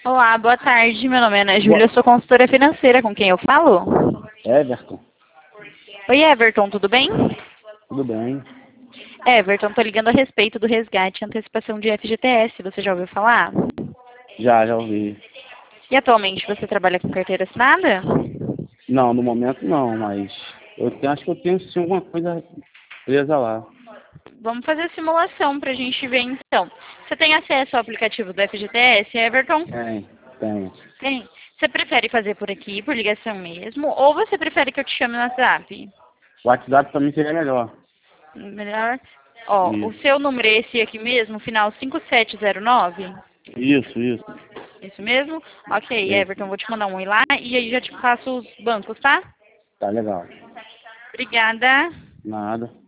Olá, boa tarde. Meu nome é Ana Júlia, eu sou consultora financeira. Com quem eu falo? Everton, Oi, Everton, tudo bem? tudo bem? Everton, tô ligando a respeito do resgate e antecipação de FGTS. Você já ouviu falar? Já ouvi. E atualmente você trabalha com carteira assinada? Não, no momento não, mas acho que eu tenho sim alguma coisa presa lá. Vamos fazer a simulação para a gente ver então. Você tem acesso ao aplicativo do FGTS, Everton? Tem. Tem. Você prefere fazer por aqui, por ligação mesmo, ou você prefere que eu te chame no WhatsApp? O WhatsApp também seria melhor. Melhor. Ó, o Isso, seu número é esse aqui mesmo, final 5709? isso. Isso mesmo? Ok, Isso. Everton, vou te mandar um ir lá e aí já te passo os bancos, tá? Tá legal. Obrigada. Nada.